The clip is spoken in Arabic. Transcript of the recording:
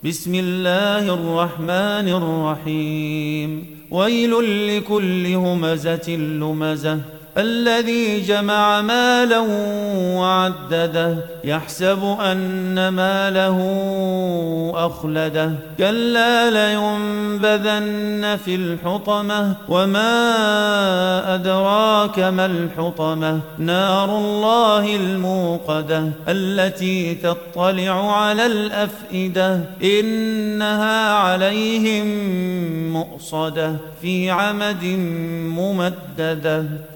بسم الله الرحمن الرحيم. ويل لكل همزة لمزة الذي جمع مالا وعدده يحسب أن ماله أخلده كلا لينبذن في الحطمة وما أدراك ما الحطمة نار الله الموقدة التي تطلع على الأفئدة إنها عليهم مؤصدة في عمد ممددة.